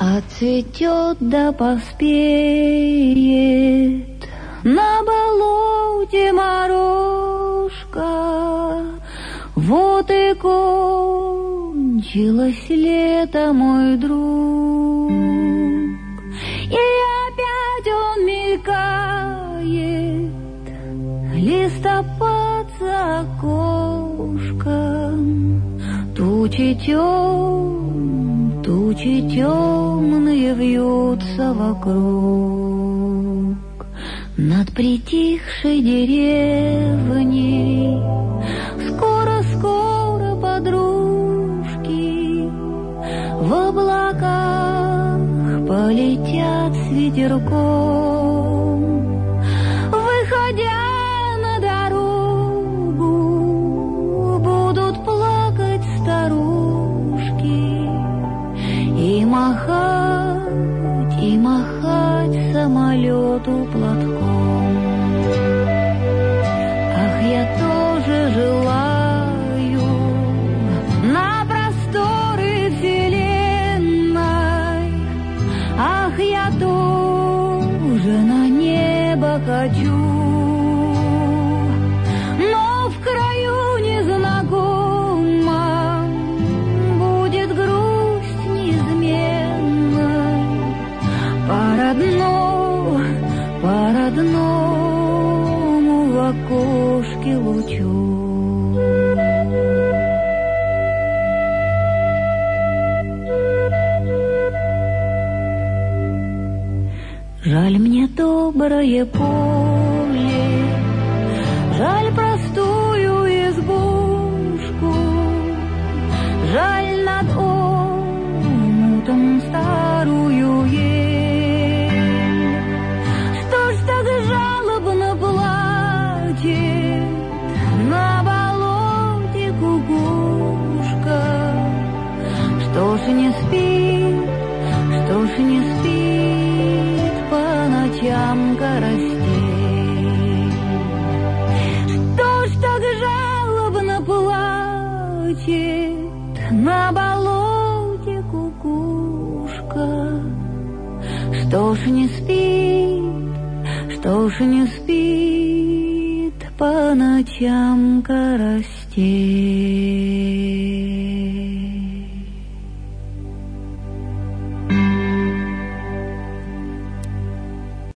Отцветет да поспеет на болоте морожка. Вот и кончилось лето, мой друг, и опять он мелькает, листопад за окошком. Тучи темные вьются вокруг, над притихшей деревней. Скоро, подружки, в облаках полетят с ветерком. Выходя на дорогу, будут плакать старушки и махать самолету платком. Ах, я тоже желаю на просторы вселенной. Ах, я тоже на небо хочу. Но в краю незнакомом будет грусть неизменной. По родному в окошке лучу. Жаль мне доброе поле, жаль простую избушку, жаль над омутом старую ель. Что ж так жалобно плачет на болоте кукушка? Что ж не спит по ночам карастей? Что ж так жалобно плачет на болоте кукушка? Что ж не спит по ночам карастей?